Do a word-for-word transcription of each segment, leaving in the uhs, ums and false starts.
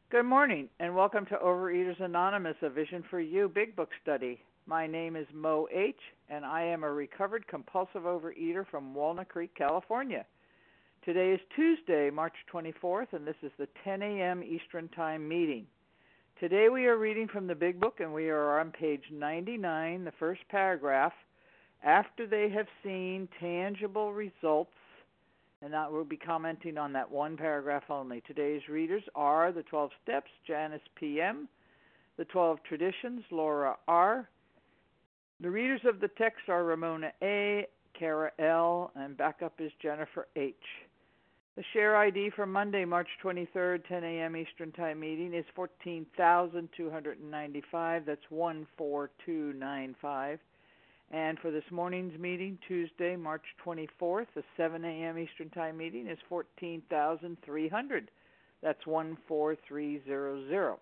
Good morning, and welcome to Overeaters Anonymous, a Vision for You Big Book Study. My name is Mo H., and I am a recovered compulsive overeater from Walnut Creek, California. Today is Tuesday, March twenty-fourth, and this is the ten a.m. Eastern Time meeting. Today we are reading from the Big Book, and we are on page ninety-nine, the first paragraph, after they have seen tangible results. And that we'll be commenting on that one paragraph only. Today's readers are the twelve Steps, Janice P M, the twelve Traditions, Laura R. The readers of the text are Ramona A., Kara L., and backup is Jennifer H. The share I D for Monday, March twenty-third, ten a.m. Eastern Time meeting is fourteen thousand two hundred ninety-five. That's one four two nine five. And for this morning's meeting, Tuesday, March twenty-fourth, the seven a.m. Eastern Time meeting is fourteen thousand three hundred. That's one four three zero zero.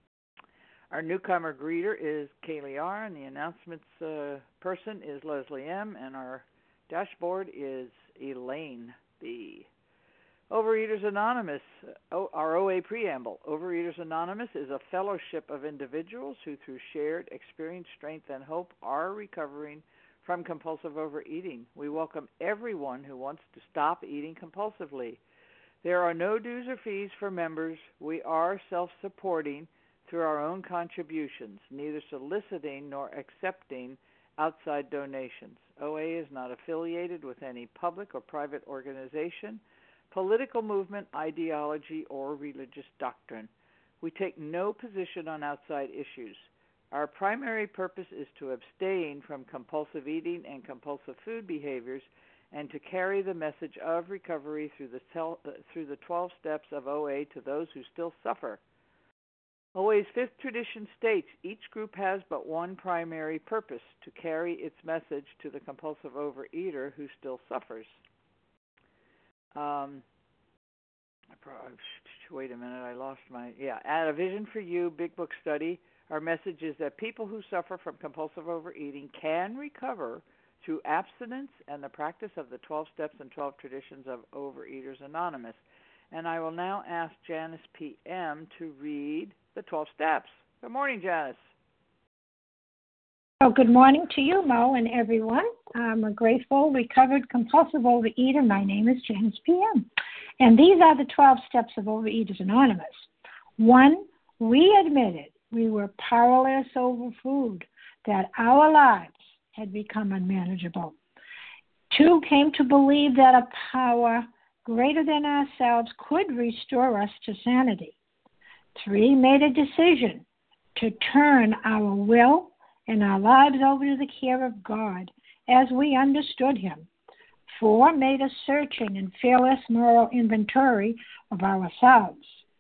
Our newcomer greeter is Kaylee R., and the announcements uh, person is Leslie M., and our dashboard is Elaine B. Overeaters Anonymous, our O A preamble. Overeaters Anonymous is a fellowship of individuals who, through shared experience, strength, and hope, are recovering from compulsive overeating. We welcome everyone who wants to stop eating compulsively. There are no dues or fees for members. We are self-supporting through our own contributions, neither soliciting nor accepting outside donations. O A is not affiliated with any public or private organization, political movement, ideology, or religious doctrine. We take no position on outside issues. Our primary purpose is to abstain from compulsive eating and compulsive food behaviors and to carry the message of recovery through the, tel- through the twelve steps of O A to those who still suffer. O A's fifth tradition states each group has but one primary purpose, to carry its message to the compulsive overeater who still suffers. Um, wait a minute, I lost my, yeah, at A Vision for You Big Book Study, our message is that people who suffer from compulsive overeating can recover through abstinence and the practice of the twelve steps and twelve traditions of Overeaters Anonymous. And I will now ask Janice P M to read the twelve steps. Good morning, Janice. Oh, good morning to you, Mo, and everyone. I'm a grateful, recovered, compulsive overeater. My name is Janice P M And these are the twelve steps of Overeaters Anonymous. One, we admitted we were powerless over food, that our lives had become unmanageable. Two, came to believe that a power greater than ourselves could restore us to sanity. Three, made a decision to turn our will and our lives over to the care of God as we understood Him. Four, made a searching and fearless moral inventory of ourselves.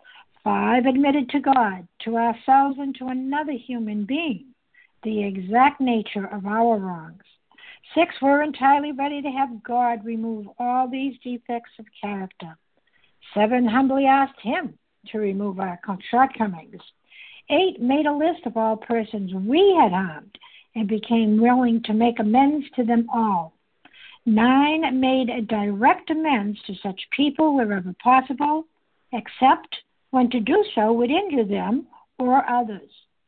Five, admitted to God, to ourselves, and to another human being the exact nature of our wrongs. Six, we're entirely ready to have God remove all these defects of character. Seven, humbly asked Him to remove our shortcomings. Eight, made a list of all persons we had harmed and became willing to make amends to them all. Nine, made a direct amends to such people wherever possible, except when to do so would injure them or others.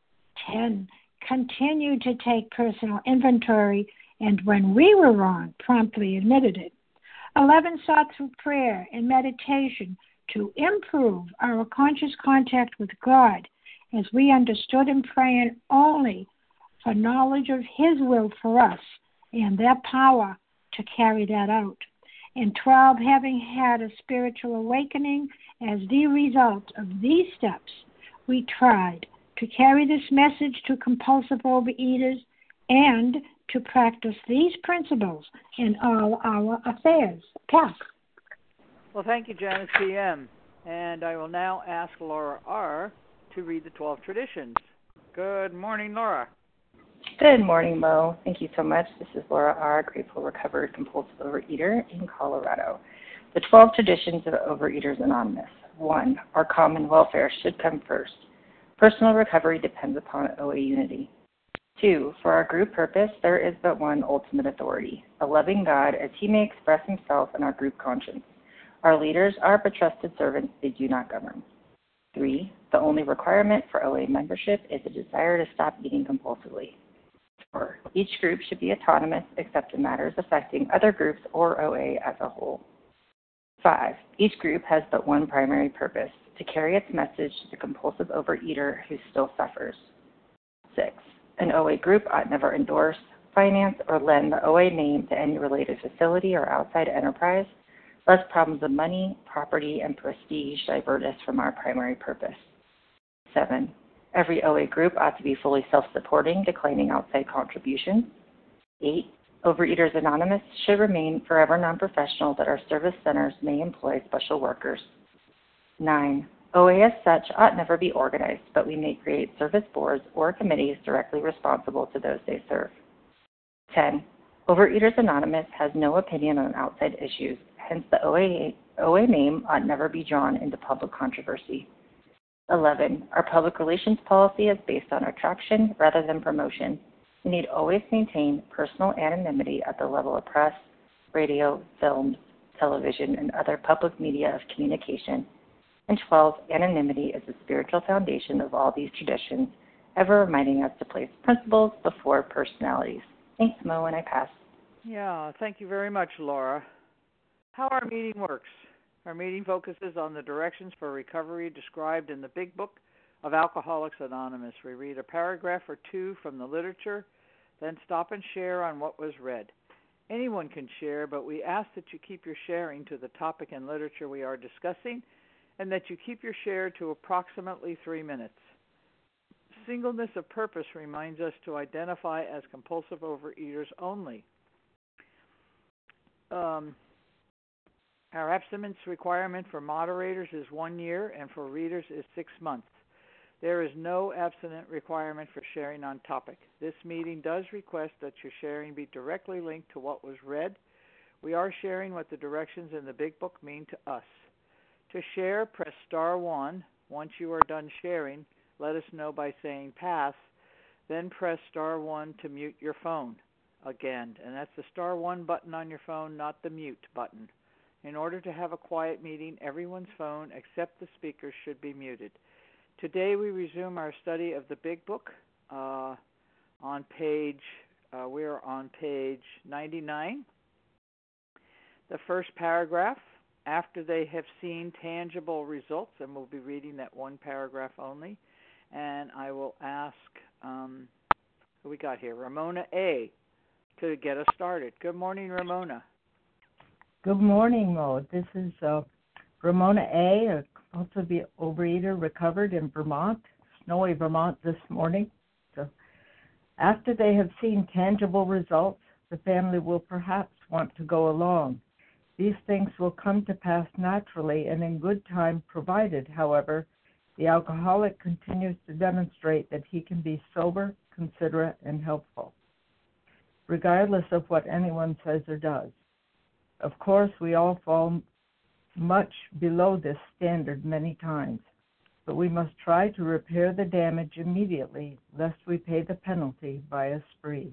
Ten, continued to take personal inventory, and when we were wrong, promptly admitted it. Eleven, sought through prayer and meditation to improve our conscious contact with God, as we understood Him, praying only for knowledge of His will for us and that power to carry that out. And twelve, having had a spiritual awakening as the result of these steps, we tried to carry this message to compulsive overeaters and to practice these principles in all our affairs. Pat. Well, thank you, Janice P M And I will now ask Laura R. to read the twelve traditions. Good morning, Laura. Good morning, Mo. Thank you so much. This is Laura R., grateful, recovered, compulsive overeater in Colorado. The twelve traditions of Overeaters Anonymous. One, our common welfare should come first. Personal recovery depends upon O A unity. Two, for our group purpose, there is but one ultimate authority, a loving God, as He may express Himself in our group conscience. Our leaders are but trusted servants, they do not govern. Three, The only requirement for O A membership is a desire to stop eating compulsively. Four, each group should be autonomous except in matters affecting other groups or O A as a whole. Five, each group has but one primary purpose, to carry its message to the compulsive overeater who still suffers. Six, an O A group ought never endorse, finance, or lend the O A name to any related facility or outside enterprise, lest problems of money, property, and prestige divert us from our primary purpose. Seven, every O A group ought to be fully self-supporting, declining outside contributions. Eight, Overeaters Anonymous should remain forever non-professional, that our service centers may employ special workers. Nine, O A as such ought never be organized, but we may create service boards or committees directly responsible to those they serve. Ten, Overeaters Anonymous has no opinion on outside issues, hence the O A, O A name ought never be drawn into public controversy. Eleven, our public relations policy is based on attraction rather than promotion. We need always maintain personal anonymity at the level of press, radio, film, television, and other public media of communication. And twelve, anonymity is the spiritual foundation of all these traditions, ever reminding us to place principles before personalities. Thanks, Mo, and I pass. Yeah, thank you very much, Laura. How our meeting works. Our meeting focuses on the directions for recovery described in the Big Book of Alcoholics Anonymous. We read a paragraph or two from the literature, then stop and share on what was read. Anyone can share, but we ask that you keep your sharing to the topic and literature we are discussing, and that you keep your share to approximately three minutes. Singleness of purpose reminds us to identify as compulsive overeaters only. Um, our abstinence requirement for moderators is one year, and for readers is six months. There is no abstinent requirement for sharing on topic. This meeting does request that your sharing be directly linked to what was read. We are sharing what the directions in the Big Book mean to us. To share, press star one. Once you are done sharing, let us know by saying pass. Then press star one to mute your phone again. And that's the star one button on your phone, not the mute button. In order to have a quiet meeting, everyone's phone except the speaker should be muted. Today we resume our study of the Big Book uh, on page, uh, we're on page ninety-nine. The first paragraph, after they have seen tangible results, and we'll be reading that one paragraph only. And I will ask, um, who we got here? Ramona A. to get us started. Good morning, Ramona. Good morning, Mo. This is uh, Ramona A., a compulsive overeater recovered in Vermont, snowy Vermont this morning. So after they have seen tangible results, the family will perhaps want to go along. These things will come to pass naturally and in good time, provided, however, the alcoholic continues to demonstrate that he can be sober, considerate, and helpful, regardless of what anyone says or does. Of course, we all fall much below this standard many times, but we must try to repair the damage immediately, lest we pay the penalty by a spree.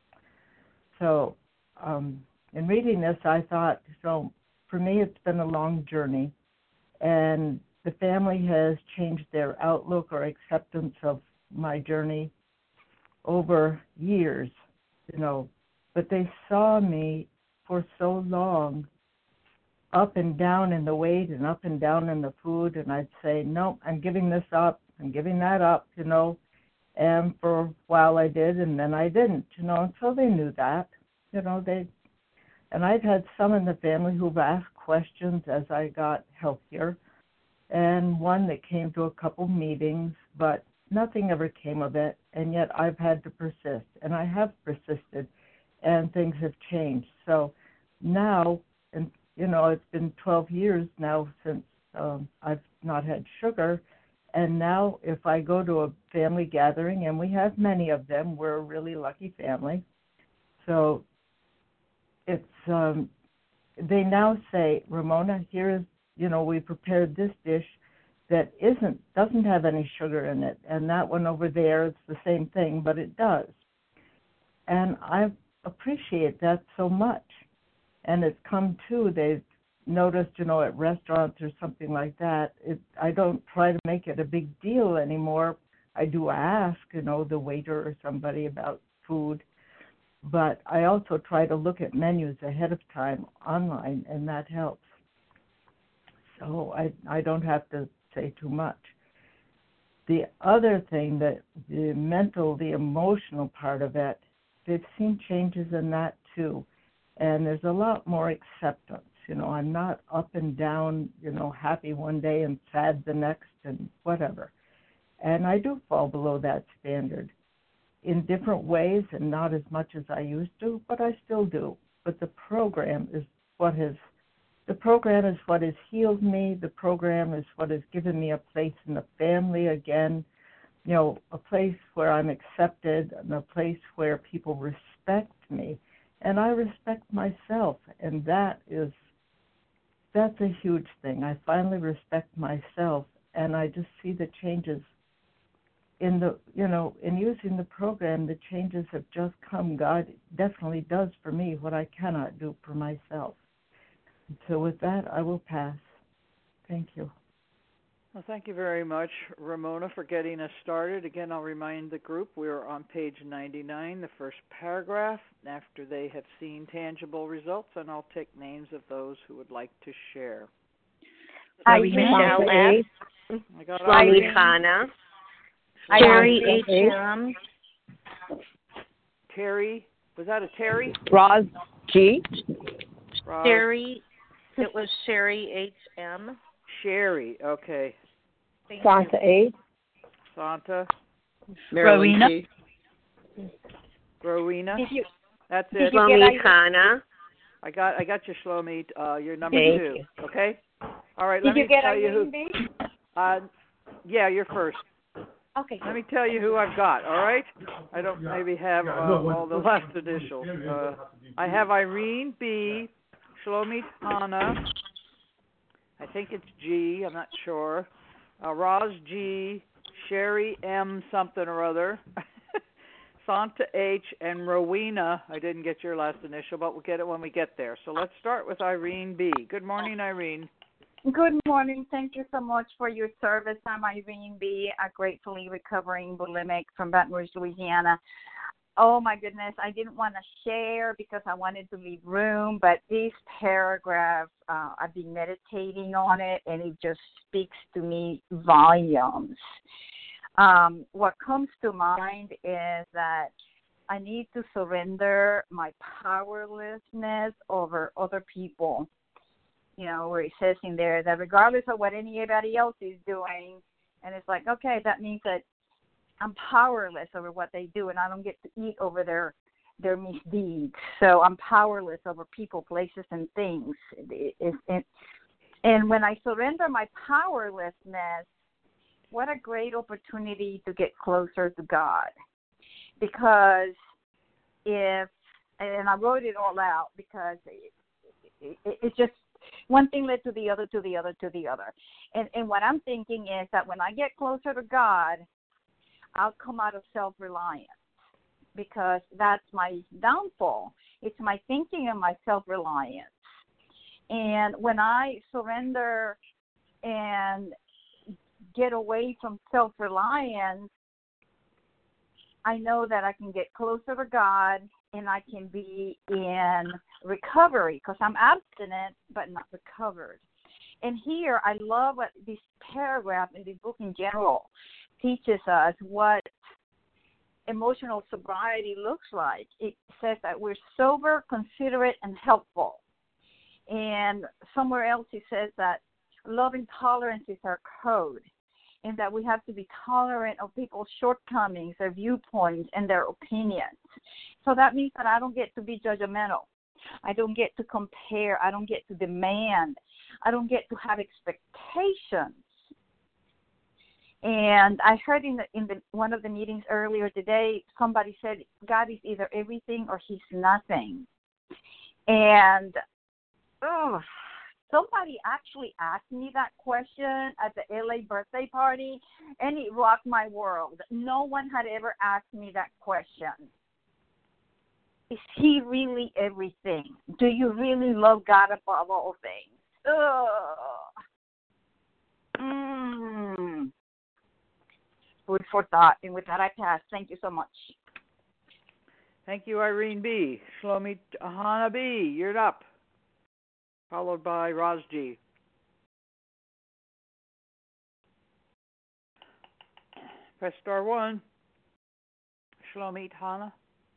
So, um, in reading this, I thought, so for me, it's been a long journey, and the family has changed their outlook or acceptance of my journey over years, you know, but they saw me for so long up and down in the weight and up and down in the food, and I'd say, no, I'm giving this up, I'm giving that up, you know, and for a while I did, and then I didn't, you know, and so they knew that, you know, they, and I've had some in the family who've asked questions as I got healthier, and one that came to a couple meetings, but nothing ever came of it, and yet I've had to persist, and I have persisted, and things have changed. So now, and you know, it's been twelve years now since um, I've not had sugar, and now if I go to a family gathering, and we have many of them, we're a really lucky family, so it's, um, they now say, Ramona, here is, you know, we prepared this dish that isn't, doesn't have any sugar in it, and that one over there, it's the same thing, but it does. And I appreciate that so much. And it's come to, they've noticed, you know, at restaurants or something like that, it, I don't try to make it a big deal anymore. I do ask, you know, the waiter or somebody about food, but I also try to look at menus ahead of time online, and that helps. So I, I don't have to say too much. The other thing, that the mental, the emotional part of it, they've seen changes in that too. And there's a lot more acceptance. You know, I'm not up and down, you know, happy one day and sad the next and whatever. And I do fall below that standard in different ways and not as much as I used to, but I still do. But the program is what has The program is what has healed me. The program is what has given me a place in the family again, you know, a place where I'm accepted and a place where people respect me. And I respect myself, and that is, that's a huge thing. I finally respect myself, and I just see the changes in the, you know, in using the program, the changes have just come. God definitely does for me what I cannot do for myself. So with that, I will pass. Thank you. Well, thank you very much, Ramona, for getting us started. Again, I'll remind the group we are on page ninety-nine, the first paragraph, after they have seen tangible results, and I'll take names of those who would like to share. Hi, Michelle F. I got Shlomi Khana. Terry H M. Terry, was that a Terry? Roz G. Roz. Terry, it was Sherry H M. Sherry, okay. Thank Santa A. Santa. Rowena. Rowena. Did you, That's did it. you Shlomi Khana. I got I got you, Shlomi. Uh, you're number Thank two. You. Okay? All right, Did let you me get tell you who. B? Uh, yeah, you're first. Okay. Let me tell you who I've got, all right? I don't maybe have uh, all the last initials. Uh, I have Irene B., Shlomi Khana, I think it's G, I'm not sure, uh, Roz G., Sherry M. something or other, Santa H., and Rowena. I didn't get your last initial, but we'll get it when we get there. So let's start with Irene B. Good morning, Irene. Good morning. Thank you so much for your service. I'm Irene B., a gratefully recovering bulimic from Baton Rouge, Louisiana. Oh, my goodness. I didn't want to share because I wanted to leave room, but this paragraph, uh, I've been meditating on it, and it just speaks to me volumes. Um, what comes to mind is that I need to surrender my powerlessness over other people. You know, where it says in there that regardless of what anybody else is doing, and it's like, okay, that means that I'm powerless over what they do, and I don't get to eat over their their misdeeds. So I'm powerless over people, places, and things. It, it, it, and when I surrender my powerlessness, what a great opportunity to get closer to God. Because if, and I wrote it all out because it, it, it's just, one thing led to the other, to the other, to the other. And and what I'm thinking is that when I get closer to God, I'll come out of self-reliance because that's my downfall. It's my thinking and my self-reliance. And when I surrender and get away from self-reliance, I know that I can get closer to God and I can be in recovery because I'm abstinent but not recovered. And here I love what this paragraph in the book in general teaches us what emotional sobriety looks like. It says that we're sober, considerate, and helpful. And somewhere else it says that love and tolerance is our code, and that we have to be tolerant of people's shortcomings, their viewpoints, and their opinions. So that means that I don't get to be judgmental. I don't get to compare. I don't get to demand. I don't get to have expectations. And I heard in the, in the, one of the meetings earlier today, somebody said God is either everything or he's nothing. And oh, somebody actually asked me that question at the L A birthday party, and it rocked my world. No one had ever asked me that question. Is he really everything? Do you really love God above all things? Ugh. Mm. Food for thought. And with that, I pass. Thank you so much. Thank you, Irene B. Shlomi Hana B. You're up. Followed by Roz G. Press star one. Shlomi Hana.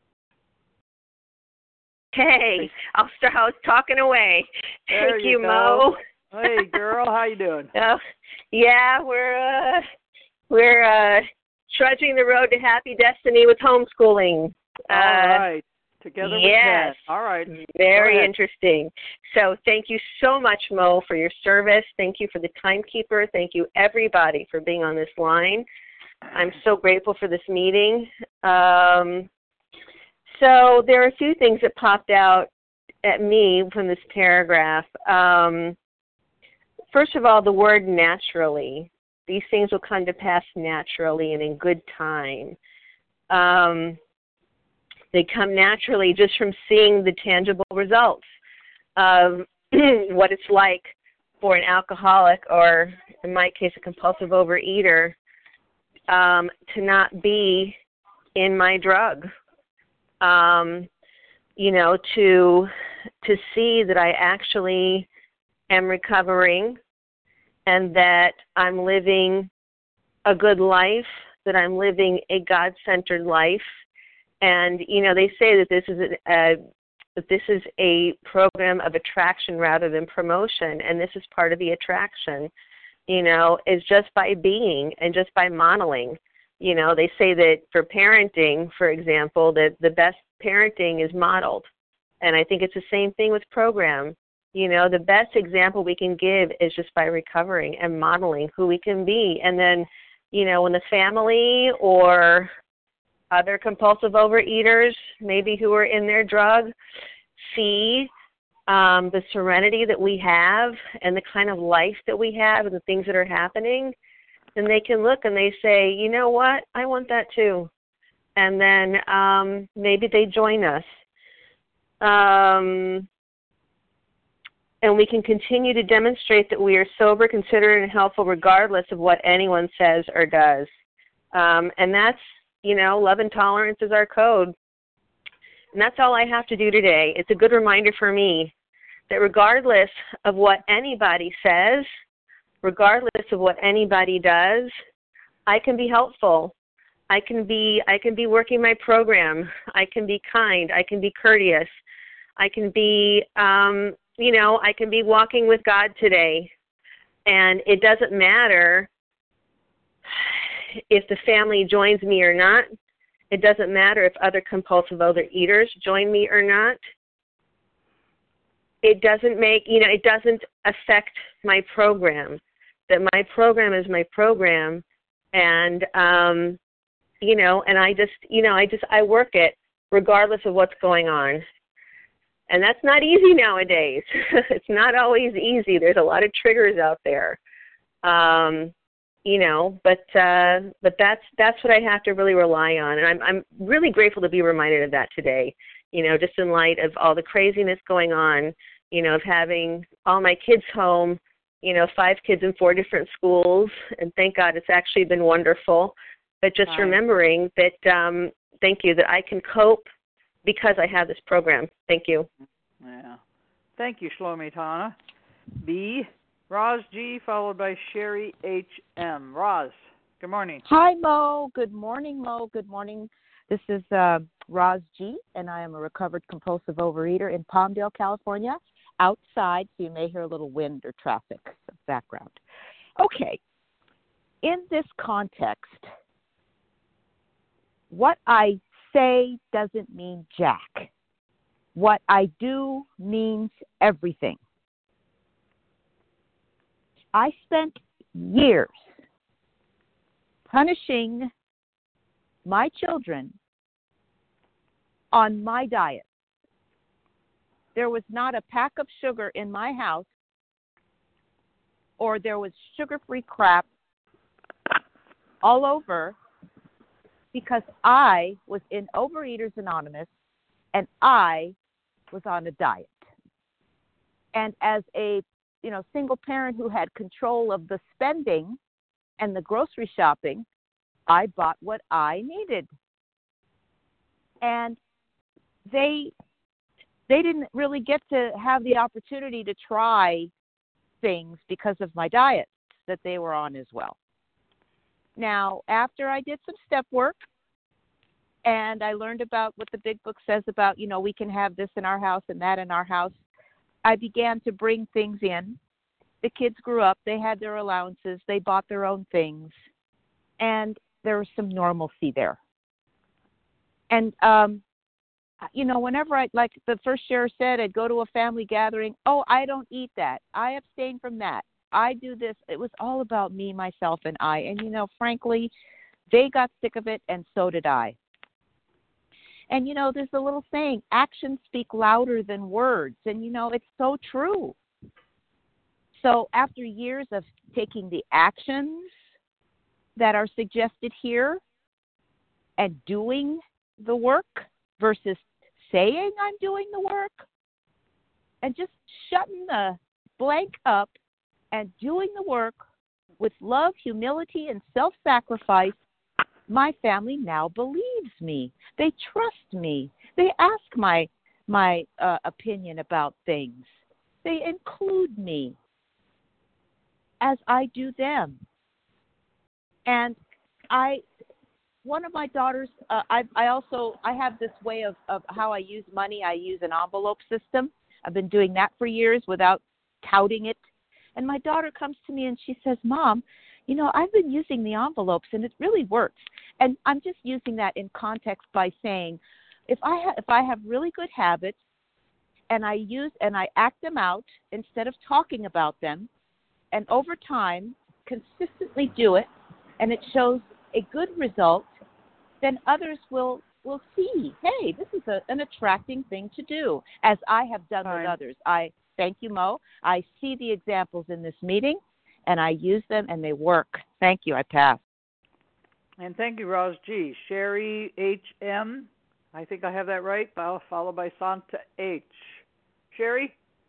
Hey, I'll start. I was talking away. There Thank you, you, go. Mo. Hey, girl, how you doing? Oh, yeah, we're uh, we're uh, trudging the road to happy destiny with homeschooling. All uh, right, together yes. we can. All right, very interesting. So, thank you so much, Mo, for your service. Thank you for the timekeeper. Thank you, everybody, for being on this line. I'm so grateful for this meeting. Um, So there are a few things that popped out at me from this paragraph. Um, first of all, the word naturally. These things will come to pass naturally and in good time. Um, they come naturally just from seeing the tangible results of what it's like for an alcoholic, or in my case, a compulsive overeater, um, to not be in my drug. Um, you know, to to see that I actually am recovering and that I'm living a good life, that I'm living a God-centered life. And, you know, they say that this is a, a that this is a program of attraction rather than promotion, and this is part of the attraction, you know, is just by being and just by modeling. You know, they say that for parenting, for example, that the best parenting is modeled. And I think it's the same thing with program. You know, the best example we can give is just by recovering and modeling who we can be. And then, you know, when the family or other compulsive overeaters, maybe who are in their drug, see um, the serenity that we have and the kind of life that we have and the things that are happening, then they can look and they say, you know what, I want that too. And then um, maybe they join us. Um, and we can continue to demonstrate that we are sober, considerate, and helpful regardless of what anyone says or does. Um, and that's, you know, love and tolerance is our code. And that's all I have to do today. It's a good reminder for me that regardless of what anybody says, regardless of what anybody does, I can be helpful. I can be I can be working my program. I can be kind. I can be courteous. I can be, um, you know, I can be walking with God today. And it doesn't matter if the family joins me or not. It doesn't matter if other compulsive overeaters join me or not. It doesn't make, you know, it doesn't affect my program. That my program is my program, and um, you know, and I just, you know, I just I work it regardless of what's going on, and that's not easy nowadays. It's not always easy. There's a lot of triggers out there, um, you know, but uh, but that's that's what I have to really rely on, and I'm I'm really grateful to be reminded of that today. You know, just in light of all the craziness going on, you know, of having all my kids home. You know, five kids in four different schools, and thank God it's actually been wonderful. But just Right. remembering that, um, thank you, that I can cope because I have this program. Thank you. Yeah. Thank you, Shlomi Hana. B. Roz G, followed by Sherry H M. Roz, good morning. Hi, Mo. Good morning, Mo. Good morning. This is uh, Roz G, and I am a recovered compulsive overeater in Palmdale, California. Outside, so you may hear a little wind or traffic background. Okay, in this context, what I say doesn't mean jack. What I do means everything. I spent years punishing my children on my diet. There was not a pack of sugar in my house, or there was sugar-free crap all over, because I was in Overeaters Anonymous and I was on a diet. And as a you know, single parent who had control of the spending and the grocery shopping, I bought what I needed. And they they didn't really get to have the opportunity to try things because of my diet that they were on as well. Now, after I did some step work and I learned about what the big book says about, you know, we can have this in our house and that in our house, I began to bring things in. The kids grew up. They had their allowances. They bought their own things. And there was some normalcy there. And, um, you know, whenever I, like the first share said, I'd go to a family gathering. Oh, I don't eat that. I abstain from that. I do this. It was all about me, myself, and I. And, you know, frankly, they got sick of it, and so did I. And, you know, there's a little saying, actions speak louder than words. And, you know, it's so true. So after years of taking the actions that are suggested here and doing the work versus saying I'm doing the work and just shutting the blank up and doing the work with love, humility, and self-sacrifice, my family now believes me. They trust me. They ask my my uh, opinion about things. They include me as I do them. And I, one of my daughters, uh, I, I also, I have this way of, of how I use money. I use an envelope system. I've been doing that for years without touting it. And my daughter comes to me and she says, Mom, you know, I've been using the envelopes and it really works. And I'm just using that in context by saying, if I ha- if I have really good habits and I use and I act them out instead of talking about them, and over time consistently do it, and it shows a good result, then others will will see, hey, this is a, an attracting thing to do, as I have done Fine. with others. I thank you, Mo. I see the examples in this meeting, and I use them, and they work. Thank you. I pass. And thank you, Roz G. Sherry H M, I think I have that right, followed by Santa H. Sherry?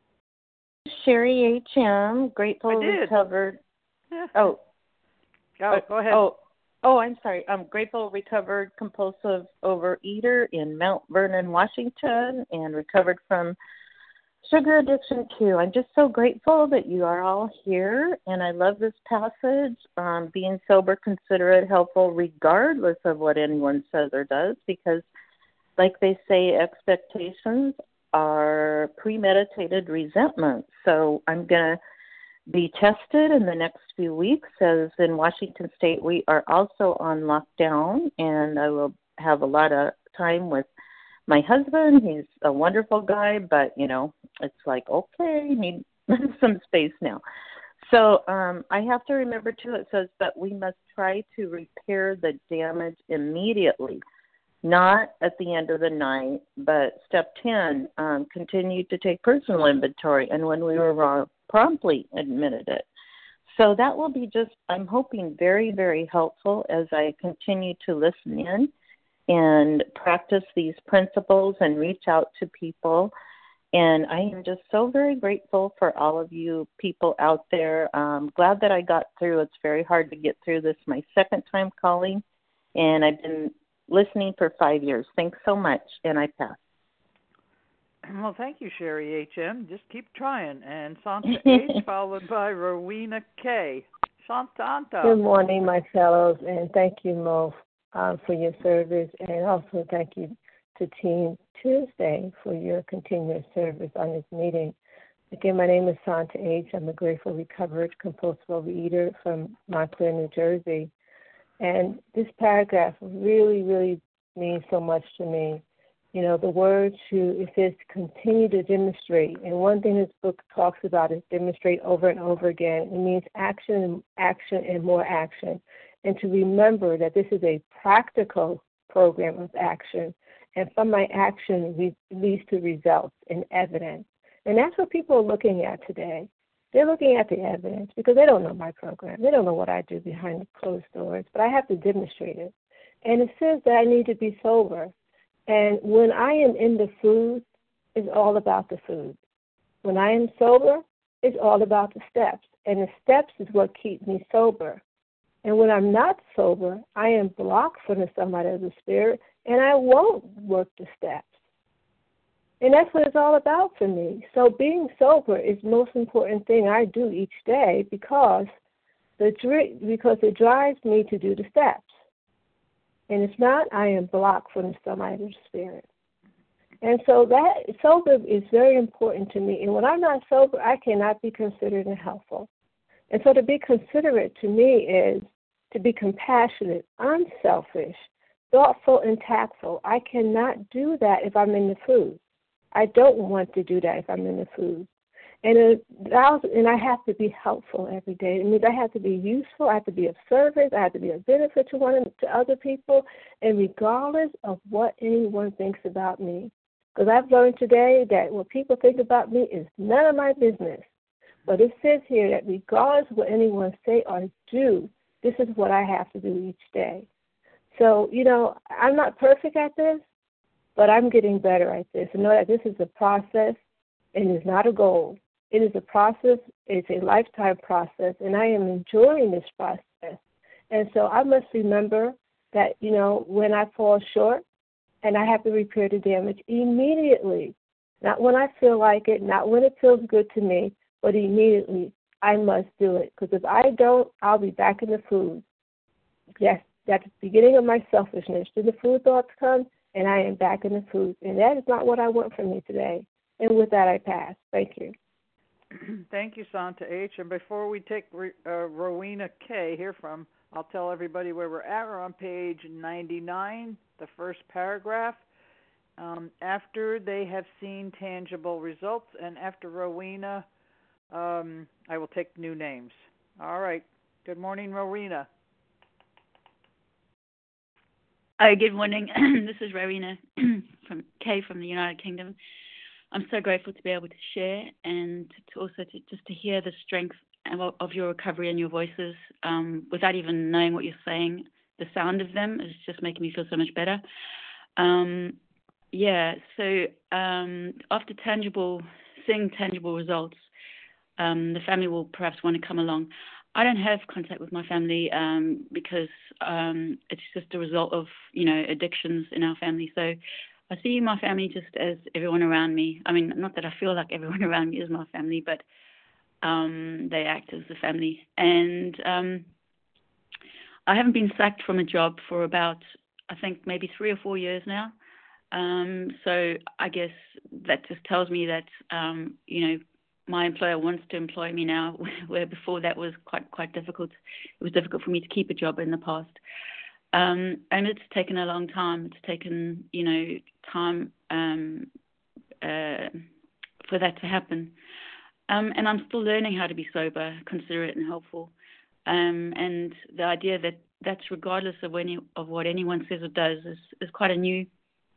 Sherry H M, grateful I did. recovered. Oh. Go, go ahead. Oh, oh, I'm sorry. I'm grateful recovered compulsive overeater in Mount Vernon, Washington, and recovered from sugar addiction too. I'm just so grateful that you are all here, and I love this passage. Um, being sober, considerate, helpful, regardless of what anyone says or does, because, like they say, expectations are premeditated resentment. So I'm going to be tested in the next few weeks, as in Washington State we are also on lockdown, and I will have a lot of time with my husband. He's a wonderful guy, but, you know, it's like, okay, need some space now. So um, I have to remember, too, it says that we must try to repair the damage immediately, not at the end of the night, but step ten, um, continue to take personal inventory, and when we were wrong, promptly admitted it. So that will be just, I'm hoping, very, very helpful as I continue to listen in and practice these principles and reach out to people. And I am just so very grateful for all of you people out there. I'm glad that I got through. It's very hard to get through this my second time calling, and I've been listening for five years. Thanks so much, and I pass. Well, thank you, Sherry H M. Just keep trying. And Santa H, followed by Rowena K. Shantanta. Good morning, my fellows, and thank you, Mo, uh, for your service, and also thank you to Team Tuesday for your continuous service on this meeting. Again, my name is Santa H. I'm a grateful, recovered, compulsive overeater from Montclair, New Jersey. And this paragraph really, really means so much to me. You know, the word to, it says continue to demonstrate. And one thing this book talks about is demonstrate over and over again. It means action, action, and more action. And to remember that this is a practical program of action. And from my action, it leads to results and evidence. And that's what people are looking at today. They're looking at the evidence because they don't know my program. They don't know what I do behind the closed doors, but I have to demonstrate it. And it says that I need to be sober. And when I am in the food, it's all about the food. When I am sober, it's all about the steps. And the steps is what keep me sober. And when I'm not sober, I am blocked from the sunlight of the Spirit, and I won't work the steps. And that's what it's all about for me. So being sober is the most important thing I do each day because the because it drives me to do the steps. And if not, I am blocked from the sunlight of the Spirit. And so that sober is very important to me. And when I'm not sober, I cannot be considered helpful. And so to be considerate to me is to be compassionate, unselfish, thoughtful, and tactful. I cannot do that if I'm in the food. I don't want to do that if I'm in the food. And, it allows, and I have to be helpful every day. It means I have to be useful. I have to be of service. I have to be of benefit to one to other people, and regardless of what anyone thinks about me. Because I've learned today that what people think about me is none of my business. But it says here that regardless of what anyone say or do, this is what I have to do each day. So, you know, I'm not perfect at this, but I'm getting better at this. And know that this is a process and it's not a goal. It is a process. It's a lifetime process, and I am enjoying this process. And so I must remember that, you know, when I fall short and I have to repair the damage immediately, not when I feel like it, not when it feels good to me, but immediately I must do it. Because if I don't, I'll be back in the food. Yes, that's the beginning of my selfishness. Then the food thoughts come, and I am back in the food. And that is not what I want from me today. And with that, I pass. Thank you. Thank you, Santa H. And before we take uh, Rowena K. hear from, I'll tell everybody where we're at. We're on page ninety-nine, the first paragraph. Um, after they have seen tangible results, and after Rowena, um, I will take new names. All right. Good morning, Rowena. Hi, good morning. This is Rowena from Kay from the United Kingdom. I'm so grateful to be able to share and to also to, just to hear the strength of your recovery and your voices um, without even knowing what you're saying. The sound of them is just making me feel so much better. Um, yeah, so um, after tangible, seeing tangible results, um, the family will perhaps want to come along. I don't have contact with my family um, because um, it's just a result of, you know, addictions in our family. So I see my family just as everyone around me. I mean, not that I feel like everyone around me is my family, but um, they act as the family. And um, I haven't been sacked from a job for about, I think, maybe three or four years now. Um, so I guess that just tells me that, um, you know, my employer wants to employ me now, where before that was quite quite difficult. It was difficult for me to keep a job in the past. Um, and it's taken a long time. It's taken, you know, time um, uh, for that to happen. Um, and I'm still learning how to be sober, considerate, and helpful. Um, and the idea that that's regardless of any of what anyone says or does is, is quite a new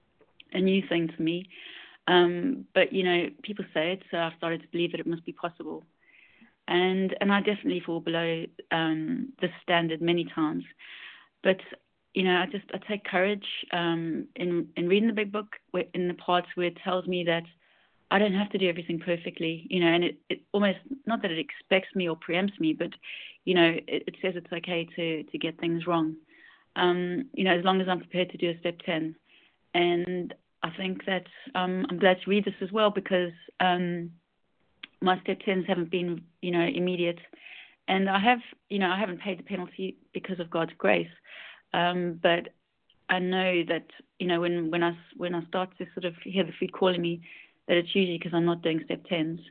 a new thing to me. Um, but, you know, people say it, so I've started to believe that it must be possible. And and I definitely fall below um, the standard many times. But, you know, I just I take courage um, in, in reading the big book, where, in the parts where it tells me that I don't have to do everything perfectly, you know, and it, it almost, not that it expects me or preempts me, but, you know, it, it says it's okay to, to get things wrong, um, you know, as long as I'm prepared to do a step ten. And I think that um, I'm glad to read this as well because um, my step tens haven't been, you know, immediate. And I have, you know, I haven't paid the penalty because of God's grace. Um, but I know that, you know, when, when I when I start to sort of hear the feet calling me, that it's usually because I'm not doing step tens.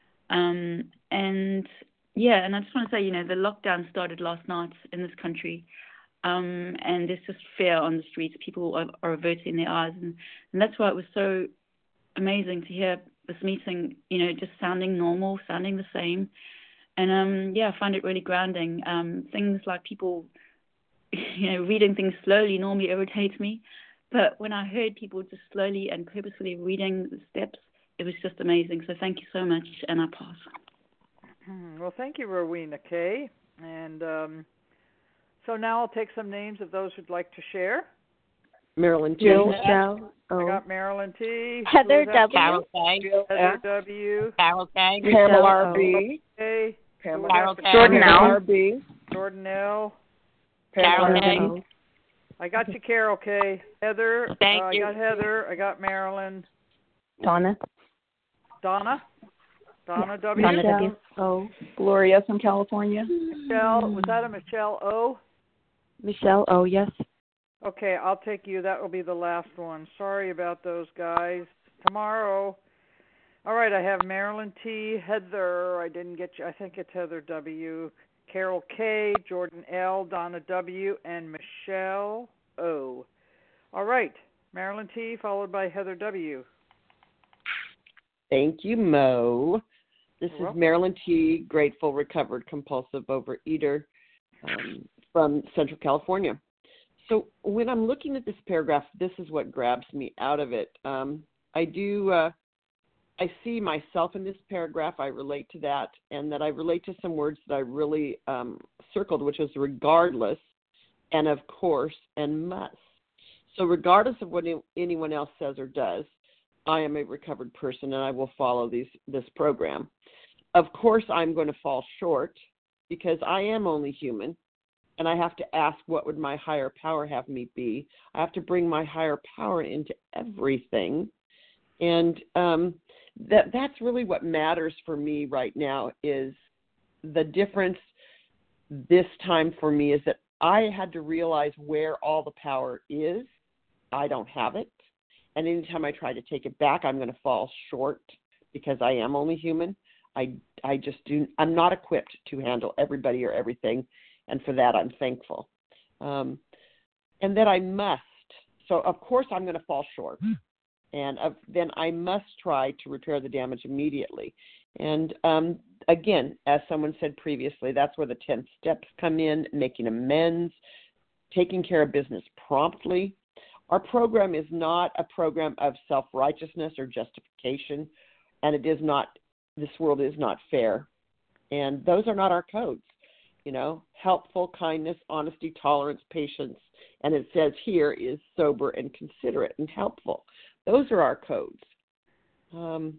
Um, and yeah, and I just want to say, you know, the lockdown started last night in this country. Um, and there's just fear on the streets. People are, are averting their eyes. And, and that's why it was so amazing to hear this meeting, you know, just sounding normal, sounding the same. And, um, yeah, I find it really grounding. Um, things like people, you know, reading things slowly normally irritates me. But when I heard people just slowly and purposefully reading the steps, it was just amazing. So thank you so much, and I pass. Well, thank you, Rowena K. And um, so now I'll take some names of those who'd like to share. Marilyn T. Jill, Michelle, I got Marilyn T. Heather W. Carol K. Heather W. Carol K. Pamela R B. K. Carol K. Jordan L. R B. Jordan L. Carol K. I got you, Carol K. Heather. Thank uh, you. I got Heather. I got Marilyn. Donna. Donna. Donna Yeah. W. Donna W. Oh, Gloria from California. Michelle. Was that a Michelle O? Michelle, oh, yes. Okay, I'll take you. That will be the last one. Sorry about those guys. Tomorrow. All right, I have Marilyn T, Heather. I didn't get you. I think it's Heather W, Carol K, Jordan L, Donna W, and Michelle O. All right, Marilyn T, followed by Heather W. Thank you, Mo. This You're is welcome. Marilyn T, grateful, recovered, compulsive overeater um, from Central California. So when I'm looking at this paragraph, this is what grabs me out of it. Um, I do, uh, I see myself in this paragraph. I relate to that, and that I relate to some words that I really um, circled, which was regardless, and of course, and must. So regardless of what anyone else says or does, I am a recovered person, and I will follow these this program. Of course, I'm going to fall short because I am only human. And I have to ask, what would my higher power have me be? I have to bring my higher power into everything. And um, that that's really what matters for me right now, is the difference this time for me is that I had to realize where all the power is. I don't have it. And anytime I try to take it back, I'm going to fall short because I am only human. I, I just do, I'm not equipped to handle everybody or everything. And for that, I'm thankful. Um, and that I must. So, of course, I'm going to fall short. And uh, then I must try to repair the damage immediately. And, um, again, as someone said previously, that's where the ten steps come in, making amends, taking care of business promptly. Our program is not a program of self-righteousness or justification, and it is not, this world is not fair. And those are not our codes. You know, helpful, kindness, honesty, tolerance, patience, and it says here is sober and considerate and helpful. Those are our codes. Um,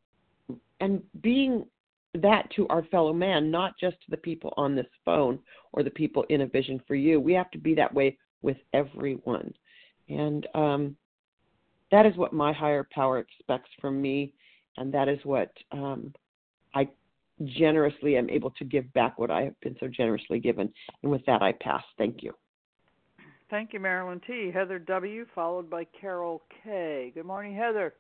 and being that to our fellow man, not just to the people on this phone or the people in A Vision for You. We have to be that way with everyone. And um, that is what my higher power expects from me, and that is what um, I generously am able to give back what I have been so generously given. And with that, I pass. Thank you. Thank you, Marilyn T. Heather W., followed by Carol K. Good morning, Heather.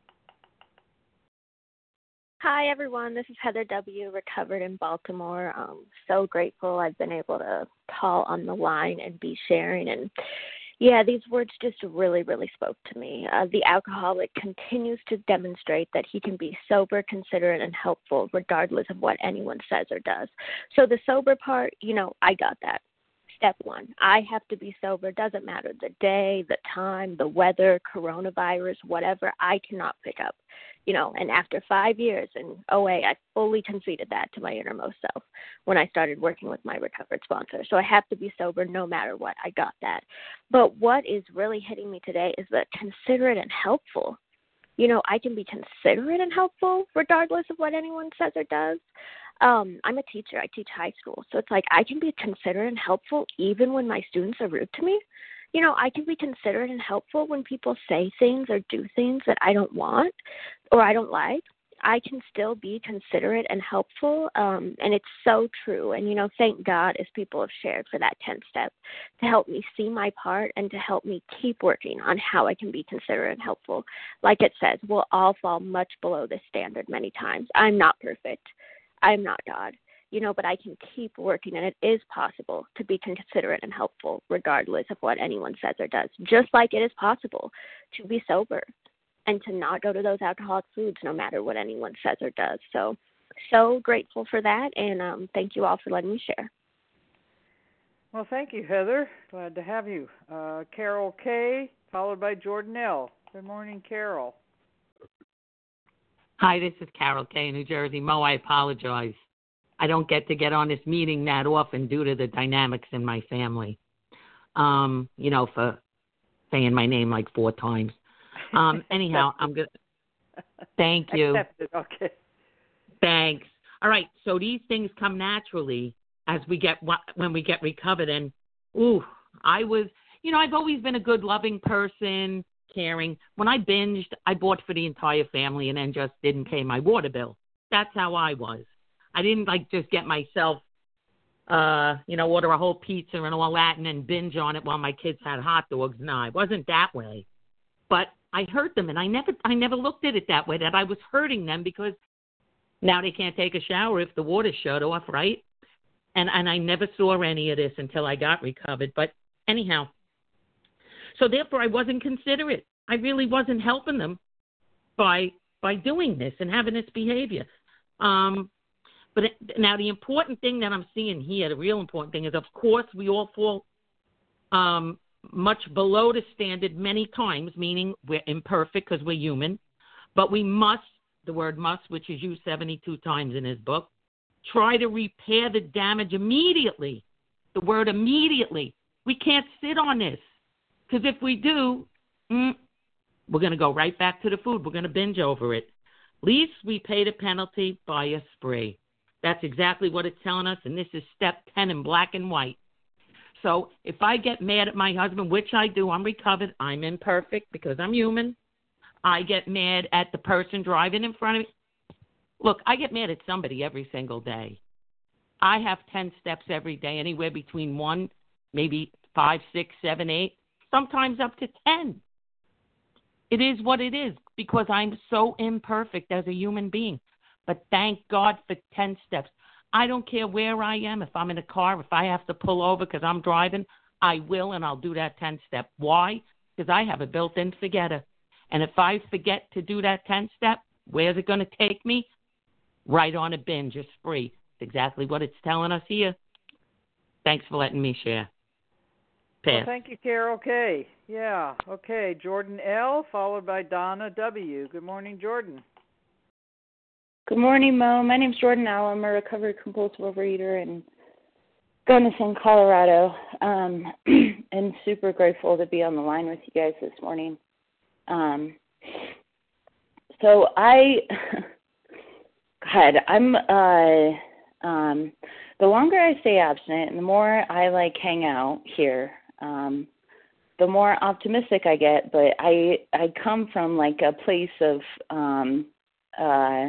Hi, everyone. This is Heather W., recovered in Baltimore. Um, so grateful I've been able to call on the line and be sharing. And, yeah, these words just really, really spoke to me. Uh, the alcoholic continues to demonstrate that he can be sober, considerate, and helpful regardless of what anyone says or does. So the sober part, you know, I got that. Step one, I have to be sober. Doesn't matter the day, the time, the weather, coronavirus, whatever, I cannot pick up. You know, and after five years in O A, I fully conceded that to my innermost self when I started working with my recovered sponsor. So I have to be sober no matter what. I got that. But what is really hitting me today is the considerate and helpful. You know, I can be considerate and helpful regardless of what anyone says or does. Um, I'm a teacher. I teach high school. So it's like I can be considerate and helpful even when my students are rude to me. You know, I can be considerate and helpful when people say things or do things that I don't want or I don't like. I can still be considerate and helpful, um, and it's so true. And, you know, thank God, as people have shared, for that tenth step to help me see my part and to help me keep working on how I can be considerate and helpful. Like it says, we'll all fall much below this standard many times. I'm not perfect. I'm not God. You know, but I can keep working, and it is possible to be considerate and helpful regardless of what anyone says or does, just like it is possible to be sober and to not go to those alcoholic foods no matter what anyone says or does. So, so grateful for that, and um, thank you all for letting me share. Well, thank you, Heather. Glad to have you. Uh, Carol K., followed by Jordan L. Good morning, Carol. Hi, this is Carol K. in New Jersey. Mo, I apologize. I don't get to get on this meeting that often due to the dynamics in my family. Um, you know, for saying my name like four times. Um, anyhow, I'm good. Thank you. Accepted. Okay. Thanks. All right. So these things come naturally as we get when we get recovered. And ooh, I was, you know, I've always been a good, loving person, caring. When I binged, I bought for the entire family and then just didn't pay my water bill. That's how I was. I didn't like just get myself, uh, you know, order a whole pizza and all that and then binge on it while my kids had hot dogs. No, I wasn't that way. But I hurt them, and I never, I never looked at it that way, that I was hurting them because now they can't take a shower if the water's shut off, right? And and I never saw any of this until I got recovered. But anyhow, so therefore I wasn't considerate. I really wasn't helping them by by doing this and having this behavior. Um, but it, now the important thing that I'm seeing here, the real important thing is, of course, we all fall um, much below the standard many times, meaning we're imperfect because we're human. But we must, the word must, which is used seventy-two times in his book, try to repair the damage immediately. The word immediately. We can't sit on this because if we do, mm, we're going to go right back to the food. We're going to binge over it. Least we pay the penalty by a spree. That's exactly what it's telling us, and this is step ten in black and white. So if I get mad at my husband, which I do, I'm recovered, I'm imperfect because I'm human. I get mad at the person driving in front of me. Look, I get mad at somebody every single day. I have ten steps every day, anywhere between one, maybe five, six, seven, eight, sometimes up to ten. It is what it is because I'm so imperfect as a human being. But thank God for ten steps. I don't care where I am. If I'm in a car, if I have to pull over because I'm driving, I will, and I'll do that ten-step. Why? Because I have a built-in forgetter. And if I forget to do that ten-step, where's it going to take me? Right on a binge, a spree. It's exactly what it's telling us here. Thanks for letting me share. Pass. Well, thank you, Carol K. Yeah, okay. Jordan L., followed by Donna W. Good morning, Jordan. Good morning, Mo. My name's Jordan L. I'm a recovered compulsive overeater in Gunnison, Colorado, um, and super grateful to be on the line with you guys this morning. Um, so I, God, I'm, uh, um, the longer I stay abstinent and the more I like hang out here, um, the more optimistic I get, but I, I come from like a place of, um, uh,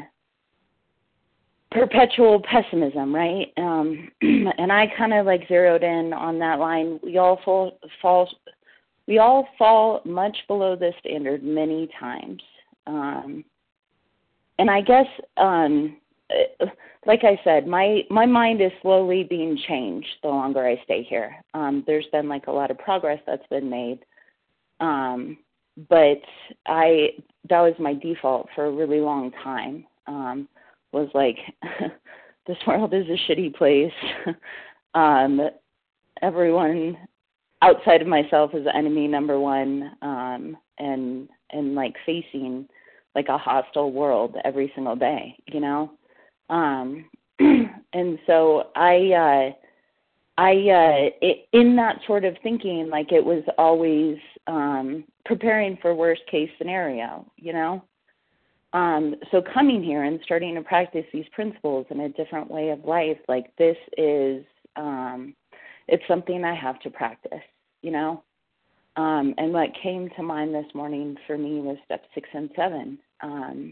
perpetual pessimism, right? Um, and I kind of like zeroed in on that line. We all fall, fall, we all fall much below the standard many times. Um, and I guess, um, like I said, my, my mind is slowly being changed the longer I stay here. Um, there's been like a lot of progress that's been made. Um, but I, that was my default for a really long time. Um, was like, this world is a shitty place. um, everyone outside of myself is enemy number one, um, and and like facing like a hostile world every single day, you know. Um, and so I, uh, I uh, it, in that sort of thinking, like it was always um, preparing for worst case scenario, you know. Um, so coming here and starting to practice these principles in a different way of life, like this is, um, it's something I have to practice, you know. Um, and what came to mind this morning for me was step six and seven, um,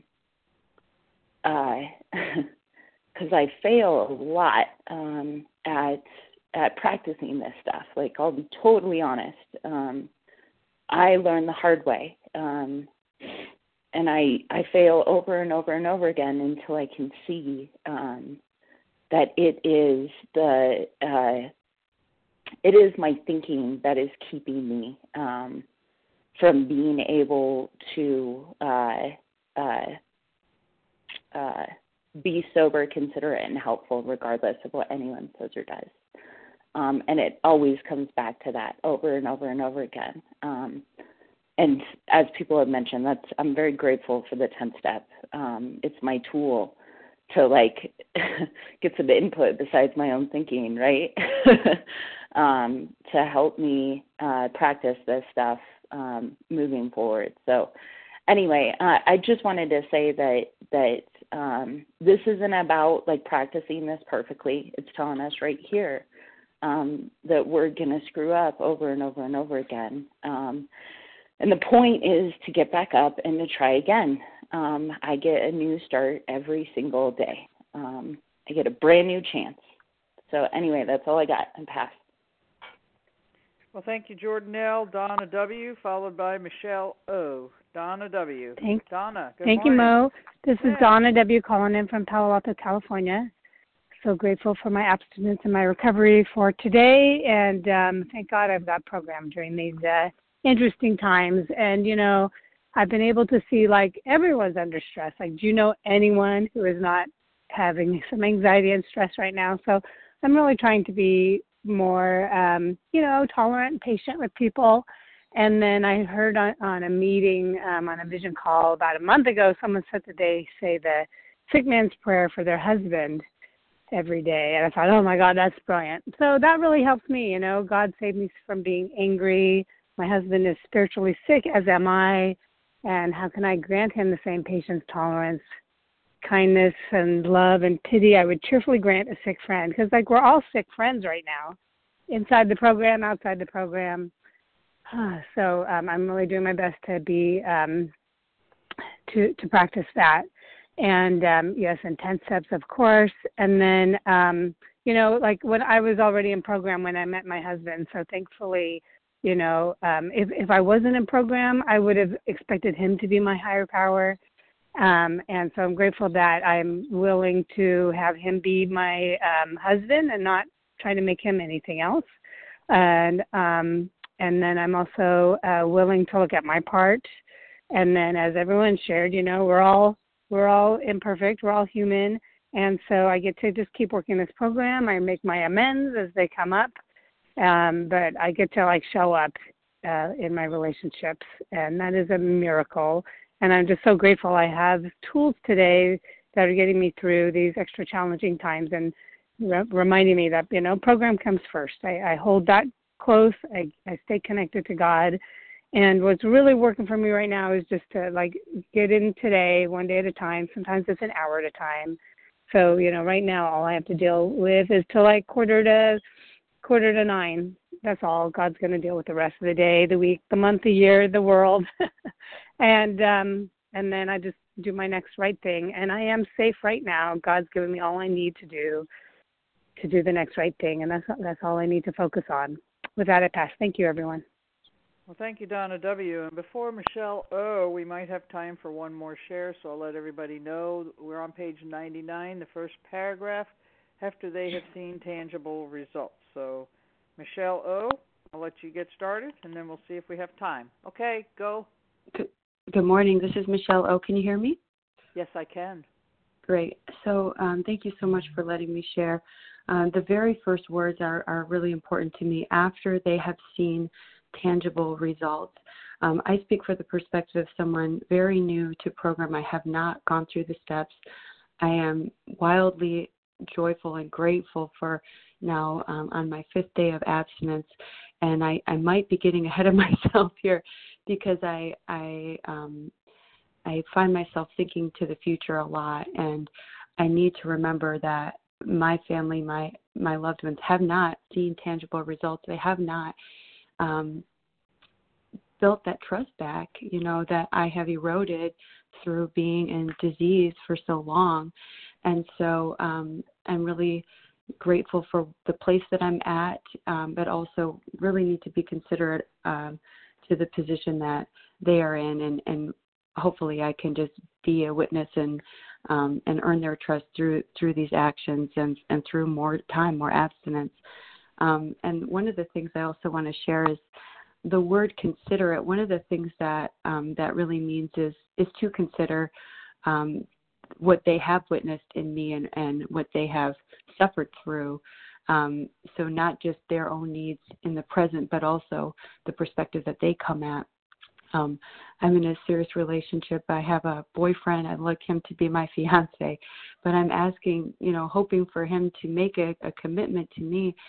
uh, because I fail a lot um, at at practicing this stuff. Like I'll be totally honest, um, I learned the hard way. Um, And I, I fail over and over and over again until I can see um, that it is the uh, it is my thinking that is keeping me um, from being able to uh, uh, uh, be sober, considerate, and helpful, regardless of what anyone says or does. Um, and it always comes back to that over and over and over again. Um, And as people have mentioned, that's I'm very grateful for the tenth step. Um, it's my tool to like get some input besides my own thinking, right? um, to help me uh, practice this stuff um, moving forward. So anyway, uh, I just wanted to say that that um, this isn't about like practicing this perfectly. It's telling us right here um, that we're going to screw up over and over and over again. Um, and the point is to get back up and to try again. Um, I get a new start every single day. Um, I get a brand new chance. So anyway, that's all I got. And pass. Well, thank you, Jordan L., Donna W., followed by Michelle O. Donna W. Thank, Donna, good thank morning. you, Mo. This yeah. is Donna W. calling in from Palo Alto, California. So grateful for my abstinence and my recovery for today, and um, thank God I've got programmed during these uh, interesting times. And, you know, I've been able to see, like, everyone's under stress. Like, do you know anyone who is not having some anxiety and stress right now? So I'm really trying to be more, um, you know, tolerant and patient with people. And then I heard on, on a meeting, um, on a vision call about a month ago, someone said that they say the sick man's prayer for their husband every day. And I thought, oh my God, that's brilliant. So that really helps me, you know, God saved me from being angry. My husband is spiritually sick, as am I. And how can I grant him the same patience, tolerance, kindness, and love and pity I would cheerfully grant a sick friend? Because, like, we're all sick friends right now, inside the program, outside the program. So um, I'm really doing my best to be, um, to, to practice that. And, um, yes, and ten steps, of course. And then, um, you know, like when I was already in program when I met my husband. So thankfully, you know, um, if, if I wasn't in program, I would have expected him to be my higher power. Um, and so I'm grateful that I'm willing to have him be my um, husband and not trying to make him anything else. And um, and then I'm also uh, willing to look at my part. And then, as everyone shared, you know, we're all we're all imperfect, we're all human, and so I get to just keep working this program. I make my amends as they come up, um, but I get to like show up uh, in my relationships, and that is a miracle. And I'm just so grateful I have tools today that are getting me through these extra challenging times and re- reminding me that, you know, program comes first. I, I hold that close. I, I stay connected to God. And what's really working for me right now is just to, like, get in today, one day at a time. Sometimes it's an hour at a time. So, you know, right now all I have to deal with is till, like, quarter to quarter to nine. That's all. God's going to deal with the rest of the day, the week, the month, the year, the world. and um, and then I just do my next right thing. And I am safe right now. God's given me all I need to do to do the next right thing. And that's that's all I need to focus on. With that, I pass. Thank you, everyone. Well, thank you, Donna W. And before Michelle O., we might have time for one more share, so I'll let everybody know we're on page ninety-nine, the first paragraph, after they have seen tangible results. So, Michelle O., I'll let you get started, and then we'll see if we have time. Okay, go. Good, good morning. This is Michelle O. Can you hear me? Yes, I can. Great. So um, thank you so much for letting me share. Um, the very first words are, are really important to me after they have seen tangible results. Um, I speak for the perspective of someone very new to program. I have not gone through the steps. I am wildly joyful and grateful for now um, on my fifth day of abstinence, and I, I might be getting ahead of myself here because I I um, I find myself thinking to the future a lot, and I need to remember that my family, my my loved ones have not seen tangible results. They have not um, built that trust back, you know, that I have eroded through being in disease for so long. And so um, I'm really grateful for the place that I'm at, um, but also really need to be considerate um, to the position that they are in, and, and hopefully I can just be a witness and um, and earn their trust through through these actions and, and through more time, more abstinence. Um, and one of the things I also want to share is the word considerate. One of the things that um, that really means is is to consider um, what they have witnessed in me and, and what they have suffered through. Um, so not just their own needs in the present, but also the perspective that they come at. Um, I'm in a serious relationship. I have a boyfriend. I'd like him to be my fiance, but I'm asking, you know, hoping for him to make a, a commitment to me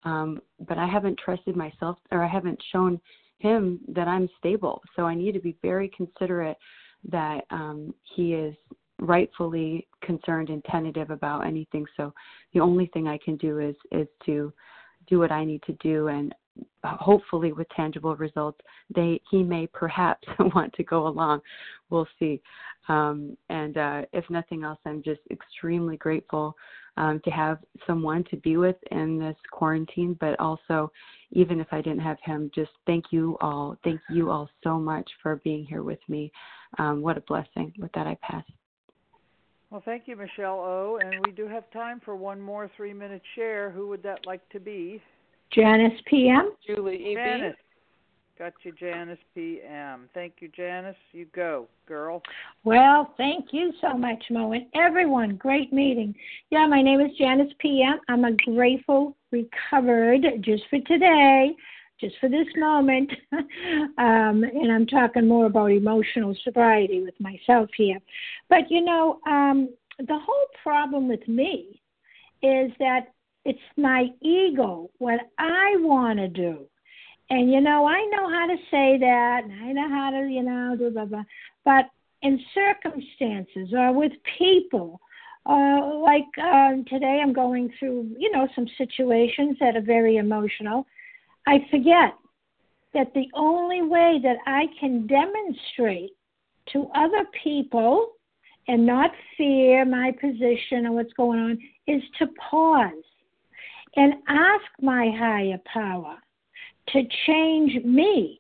um, but I haven't trusted myself, or I haven't shown him that I'm stable. So I need to be very considerate that um, he is rightfully concerned and tentative about anything. So the only thing I can do is is to do what I need to do, and hopefully with tangible results, they he may perhaps want to go along. We'll see. Um, and uh, if nothing else, I'm just extremely grateful um, to have someone to be with in this quarantine, but also, even if I didn't have him, just thank you all. Thank you all so much for being here with me. Um, what a blessing. With that, I pass. Well, thank you, Michelle O. And we do have time for one more three-minute share. Who would that like to be? Janice P M. Julie E B. Janice. Got you, Janice P M. Thank you, Janice. You go, girl. Well, thank you so much, Mo, and everyone. Great meeting. Yeah, my name is Janice P M. I'm a grateful, recovered, just for today, just for this moment. um, and I'm talking more about emotional sobriety with myself here. But, you know, um, the whole problem with me is that it's my ego, what I want to do. And, you know, I know how to say that, and I know how to, you know, do blah, blah. But in circumstances or with people, uh, like um, today I'm going through, you know, some situations that are very emotional, I forget that the only way that I can demonstrate to other people and not fear my position or what's going on is to pause and ask my higher power to change me,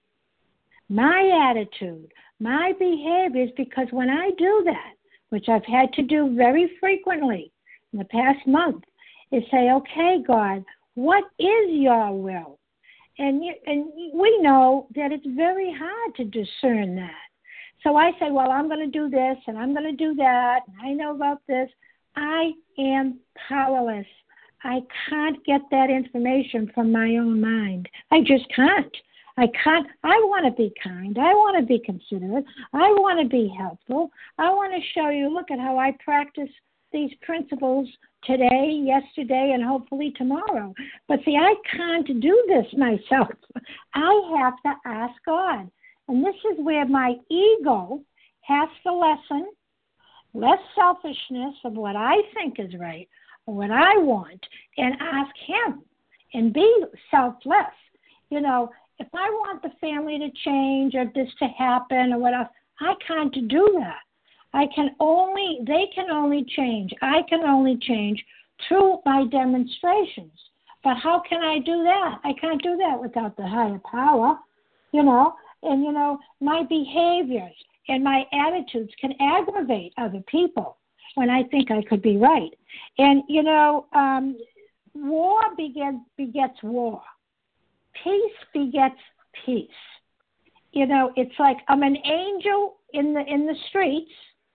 my attitude, my behaviors, because when I do that, which I've had to do very frequently in the past month, is say, okay, God, what is your will? And, you, and we know that it's very hard to discern that. So I say, well, I'm going to do this and I'm going to do that, and I know about this. I am powerless. I can't get that information from my own mind. I just can't. I can't. I want to be kind. I want to be considerate. I want to be helpful. I want to show you, look at how I practice these principles today, yesterday, and hopefully tomorrow. But see, I can't do this myself. I have to ask God. And this is where my ego has to lessen, less selfishness of what I think is right, or what I want, and ask him and be selfless. You know, if I want the family to change or this to happen or what else, I can't do that. I can only, they can only change. I can only change through my demonstrations. But how can I do that? I can't do that without the higher power, you know. And, you know, my behaviors and my attitudes can aggravate other people when I think I could be right. And, you know, um, war begets, begets war. Peace begets peace. You know, it's like I'm an angel in the in the streets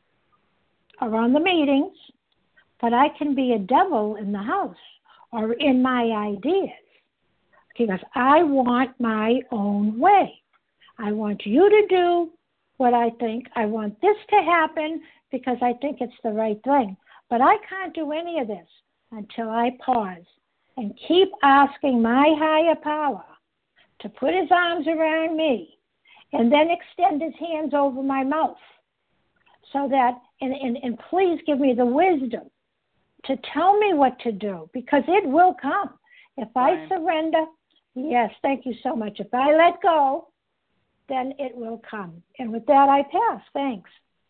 or on the meetings, but I can be a devil in the house or in my ideas because I want my own way. I want you to do what I think. I want this to happen because I think it's the right thing. But I can't do any of this until I pause and keep asking my higher power to put his arms around me and then extend his hands over my mouth so that, and, and, and please give me the wisdom to tell me what to do because it will come. If I surrender, yes, thank you so much. If I let go, then it will come. And with that, I pass. Thanks.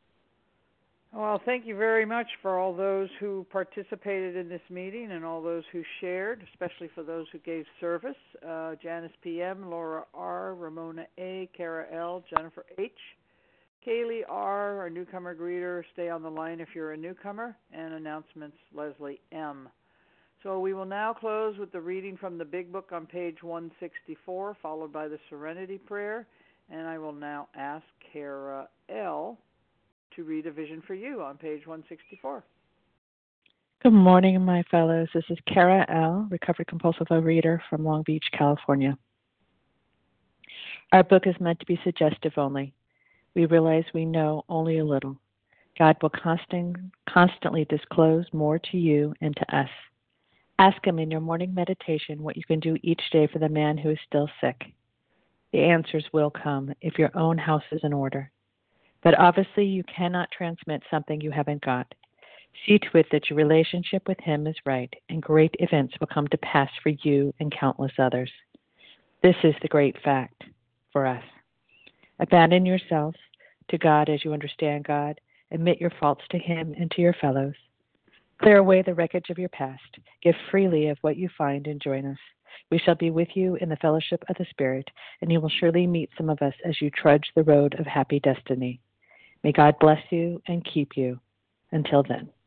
Well, thank you very much for all those who participated in this meeting and all those who shared, especially for those who gave service. Uh, Janice P M, Laura R, Ramona A, Kara L, Jennifer H, Kaylee R, our newcomer greeter. Stay on the line if you're a newcomer. And announcements, Leslie M. So we will now close with the reading from the Big Book on page one sixty-four, followed by the Serenity Prayer. And I will now ask Kara L to read a vision for you on page one sixty-four. Good morning, my fellows. This is Kara L., recovered compulsive overeater from Long Beach, California. Our book is meant to be suggestive only. We realize we know only a little. God will constant, constantly disclose more to you and to us. Ask him in your morning meditation what you can do each day for the man who is still sick. The answers will come if your own house is in order. But obviously you cannot transmit something you haven't got. See to it that your relationship with him is right, and great events will come to pass for you and countless others. This is the great fact for us. Abandon yourself to God as you understand God. Admit your faults to him and to your fellows. Clear away the wreckage of your past. Give freely of what you find and join us. We shall be with you in the fellowship of the Spirit, and you will surely meet some of us as you trudge the road of happy destiny. May God bless you and keep you. Until then.